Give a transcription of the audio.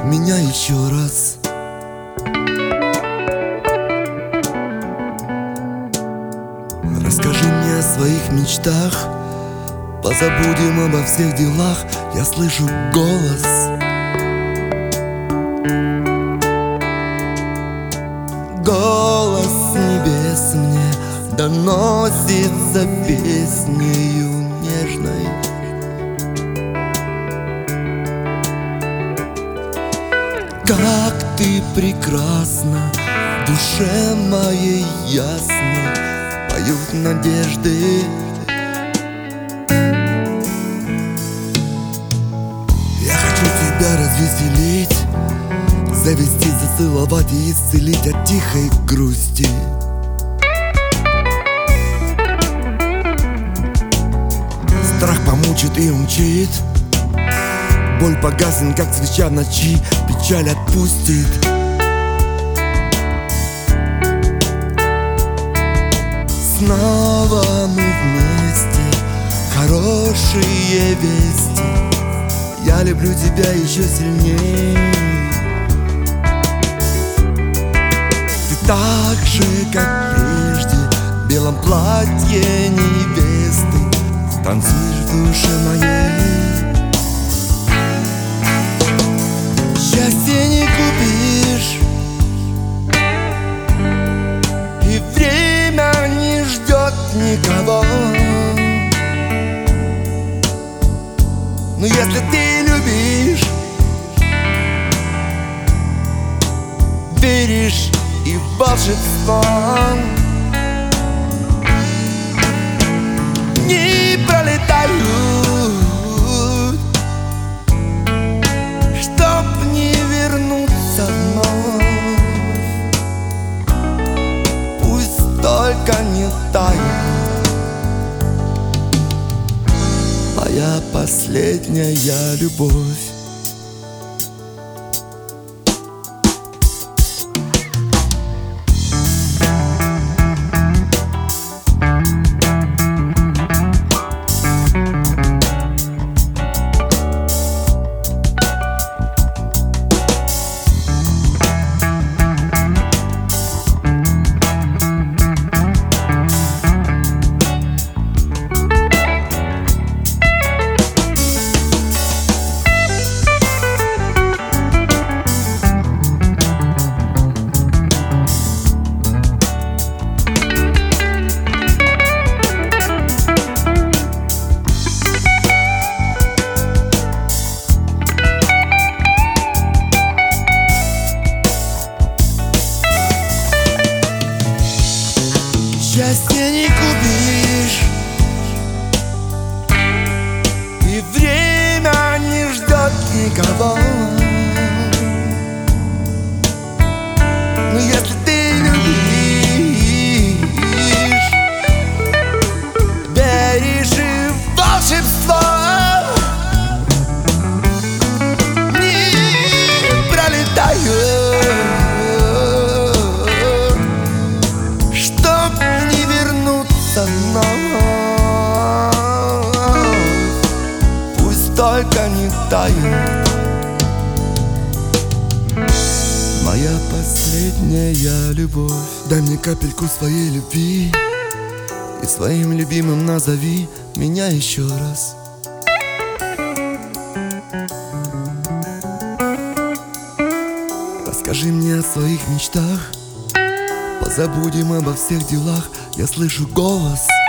меня еще раз. Расскажи мне о своих мечтах, позабудем обо всех делах. Я слышу голос. Голос с небес мне доносится песнею нежной. Как ты прекрасна, в душе моей ясно поют надежды. Я хочу тебя развеселить, завести, зацеловать и исцелить от тихой грусти. Страх помучит и умчит, боль погаснет, как свеча в ночи, печаль отпустит. Снова мы вместе, хорошие вести. Я люблю тебя еще сильней. Ты так же, как прежде, в белом платье невесты, танцуешь в душе моей. Счастье не купишь, и время не ждет никого. Но если ты любишь, веришь и в волшебство, не пролетают, чтоб не вернуться вновь. Пусть только не тают. Моя последняя любовь. Счастье не купишь, и время не ждет никого. Но если ты любишь, веришь и в волшебство, не пролетают, пусть только не тают. Моя последняя любовь. Дай мне капельку своей любви, и своим любимым назови меня еще раз. Расскажи мне о своих мечтах, позабудем обо всех делах. Я слышу голос.